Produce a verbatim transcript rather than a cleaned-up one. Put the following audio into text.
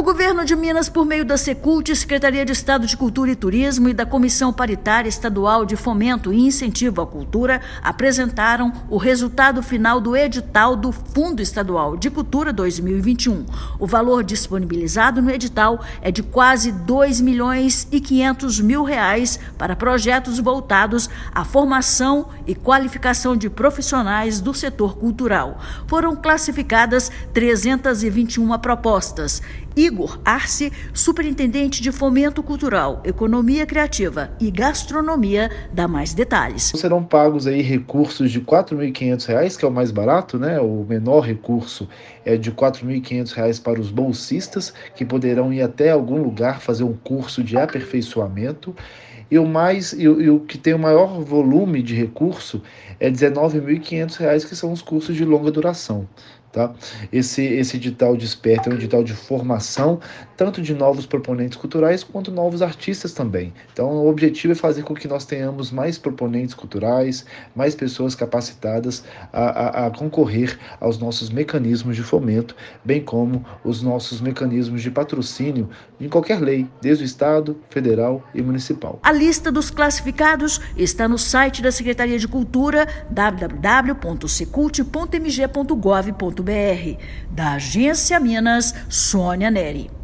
Governo de Minas, por meio da Secult, Secretaria de Estado de Cultura e Turismo e da Comissão Paritária Estadual de Fomento e Incentivo à Cultura, apresentaram o resultado final do edital do Fundo Estadual de Cultura dois mil e vinte e um. O valor disponibilizado no edital é de quase dois milhões e quinhentos mil reais para projetos voltados à formação e qualificação de profissionais do setor cultural. Foram classificadas trezentas e vinte e uma propostas. Igor Arce, superintendente de Fomento Cultural, Economia Criativa e Gastronomia, dá mais detalhes. Serão pagos aí recursos de quatro mil e quinhentos reais, que é o mais barato, né? O menor recurso é de quatro mil e quinhentos reais para os bolsistas, que poderão ir até algum lugar fazer um curso de aperfeiçoamento. E o, mais, e, e o que tem o maior volume de recurso é dezenove mil e quinhentos reais, que são os cursos de longa duração. Tá? Esse, esse edital Desperta é um edital de formação, tanto de novos proponentes culturais quanto novos artistas também. Então, o objetivo é fazer com que nós tenhamos mais proponentes culturais, mais pessoas capacitadas a, a, a concorrer aos nossos mecanismos de fomento, bem como os nossos mecanismos de patrocínio em qualquer lei, desde o Estado, Federal e Municipal. A lista dos classificados está no site da Secretaria de Cultura, w w w ponto secult ponto m g ponto gov ponto b r. Da Agência Minas, Sônia Neri.